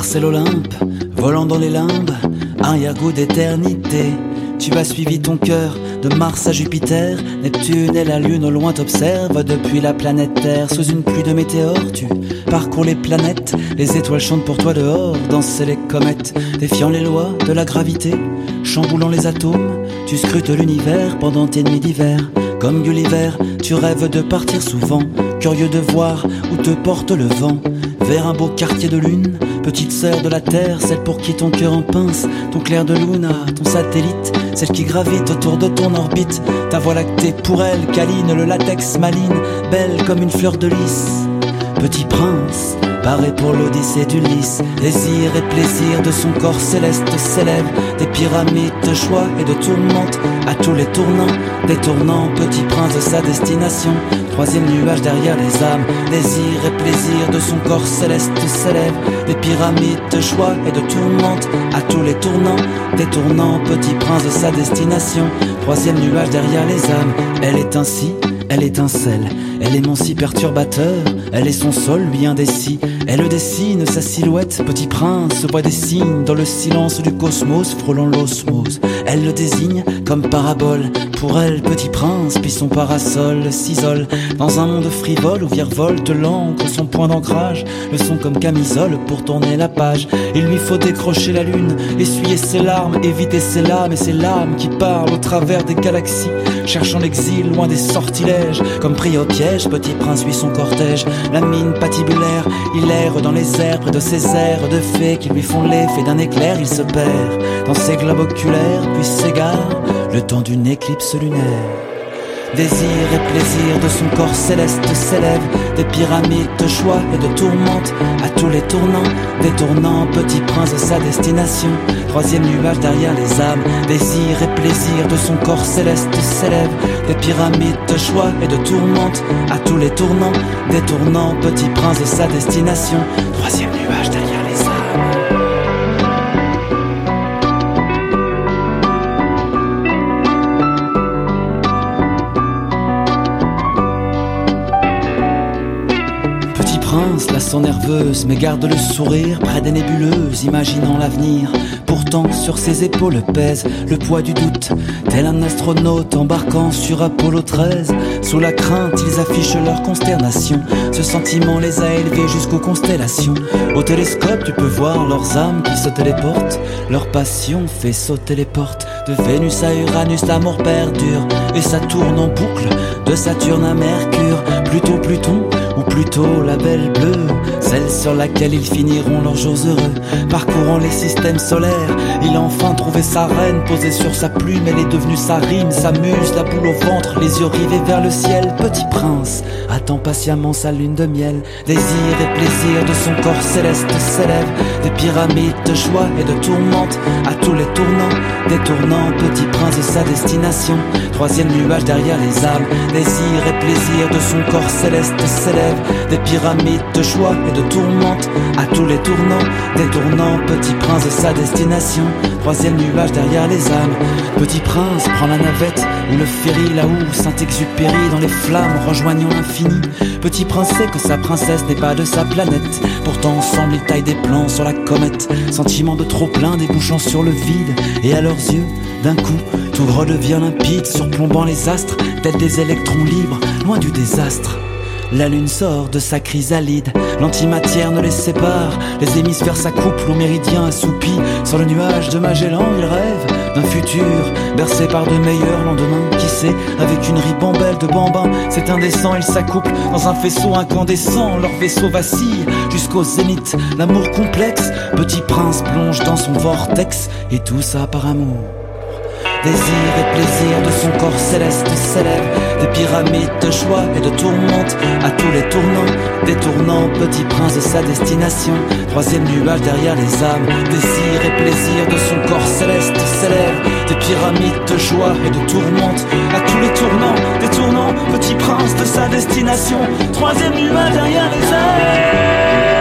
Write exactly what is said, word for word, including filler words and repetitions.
traversais l'Olympe, volant dans les limbes, arrière-goût d'éternité. Tu as suivi ton cœur de Mars à Jupiter, Neptune et la Lune au loin t'observent depuis la planète Terre. Sous une pluie de météores, tu parcours les planètes, les étoiles chantent pour toi dehors, dansent les comètes. Défiant les lois de la gravité, chamboulant les atomes, tu scrutes l'univers pendant tes nuits d'hiver. Comme Gulliver, tu rêves de partir souvent, curieux de voir où te porte le vent. Vers un beau quartier de lune, petite sœur de la terre, celle pour qui ton cœur en pince, ton clair de lune, ton satellite, celle qui gravite autour de ton orbite. Ta voie lactée pour elle, câline, le latex maline, belle comme une fleur de lys. Petit prince, paré pour l'odyssée d'Ulysse, désir et plaisir de son corps céleste s'élèvent, des pyramides de joie et de tourmente, à tous les tournants, détournant, petit prince de sa destination. Troisième nuage derrière les âmes, désir et plaisir de son corps céleste s'élèvent, des pyramides de joie et de tourmente, à tous les tournants, détournant, petit prince de sa destination. Troisième nuage derrière les âmes, elle est ainsi, elle étincelle, elle est mon si perturbateur, elle est son sol lui indécis. Elle dessine sa silhouette, petit prince voit des signes dans le silence du cosmos frôlant l'osmose. Elle le désigne comme parabole, pour elle petit prince puis son parasol s'isole dans un monde frivole où virevolte l'encre, son point d'ancrage, le son comme camisole pour tourner la page. Il lui faut décrocher la lune, essuyer ses larmes, éviter ses lames et ses larmes qui parlent au travers des galaxies, cherchant l'exil loin des sortilèges. Comme pris au piège, petit prince suit son cortège, la mine patibulaire, il erre dans les airs près de ces airs de fées qui lui font l'effet d'un éclair. Il se perd dans ses globes oculaires puis s'égare le temps d'une éclipse lunaire. Désir et plaisir de son corps céleste s'élèvent, des pyramides de joie et de tourmente, à tous les tournants, détournant, petit prince de sa destination. Troisième nuage derrière les âmes, désir et plaisir de son corps céleste s'élèvent, des pyramides de joie et de tourmente, à tous les tournants, détournant, petit prince de sa destination. Troisième nuage derrière les âmes. La sent nerveuse mais garde le sourire près des nébuleuses, imaginant l'avenir. Pourtant sur ses épaules pèse le poids du doute, tel un astronaute embarquant sur Apollo treize. Sous la crainte ils affichent leur consternation, ce sentiment les a élevés jusqu'aux constellations. Au télescope tu peux voir leurs âmes qui se téléportent, leur passion fait sauter les portes. De Vénus à Uranus l'amour perdure, et ça tourne en boucle, de Saturne à Mercure. Plutôt Pluton, ou plutôt la belle bleue, celle sur laquelle ils finiront leurs jours heureux. Parcourant les systèmes solaires, il a enfin trouvé sa reine, posée sur sa plume, elle est devenue sa rime, sa muse, la boule au ventre, les yeux rivés vers le ciel. Petit prince attend patiemment sa lune de miel, désir et plaisir de son corps céleste s'élèvent, des pyramides de joie et de tourmente, à tous les tournants, détournant, petit prince de sa destination. Troisième nuage derrière les âmes, désir et plaisir de son corps céleste s'élève, des pyramides de joie et de tourmente, à tous les tournants, détournant, petit prince de sa destination. Troisième nuage derrière les âmes, petit prince prend la navette ou le ferry, là où Saint-Exupéry dans les flammes rejoignant l'infini. Petit prince sait que sa princesse n'est pas de sa planète, pourtant ensemble ils taillent des plans sur la comète. Sentiment de trop plein débouchant sur le vide, et à leurs yeux d'un coup tout redevient limpide, surplombant les astres tels des électrons libres loin du désastre. La lune sort de sa chrysalide, l'antimatière ne les sépare, les hémisphères s'accouplent au méridien assoupi. Sur le nuage de Magellan ils rêvent d'un futur bercé par de meilleurs lendemains. Qui sait, avec une ribambelle de bambins, c'est indécent, ils s'accouplent dans un faisceau incandescent. Leur vaisseau vacille jusqu'au zénith, l'amour complexe. Petit prince plonge dans son vortex, et tout ça par amour. Désir et plaisir de son corps céleste s'élèvent, des pyramides de joie et de tourmente, à tous les tournants, détournant, petit prince de sa destination. Troisième nuage derrière les âmes, désir et plaisir de son corps céleste s'élèvent, des pyramides de joie et de tourmente, à tous les tournants, détournant, petit prince de sa destination. Troisième nuage derrière les âmes.